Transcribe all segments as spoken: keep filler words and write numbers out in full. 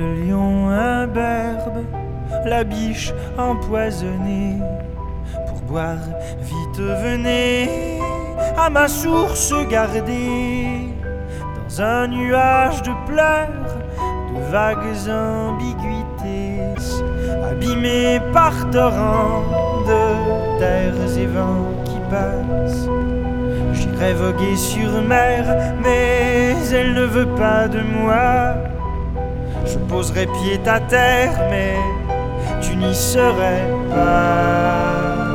le lion imberbe, la biche empoisonnée. Pour boire, vite venez à ma source gardée. Dans un nuage de pleurs, de vagues ambiguïtés, abîmées par torrents de terres et vents qui passent. J'irai voguer sur mer, mais elle ne veut pas de moi. Je poserai pied à terre, mais tu n'y serais pas.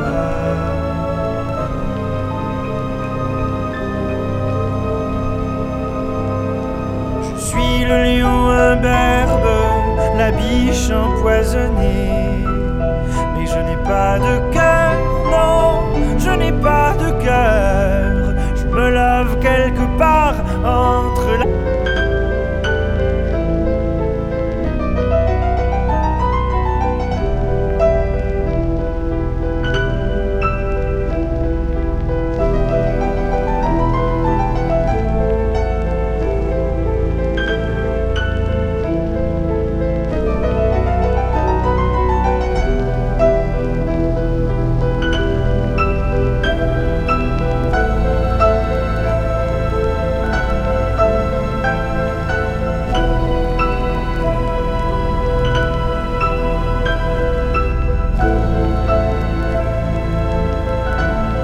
Je suis le lion imberbe, la biche empoisonnée, mais je n'ai pas de cœur.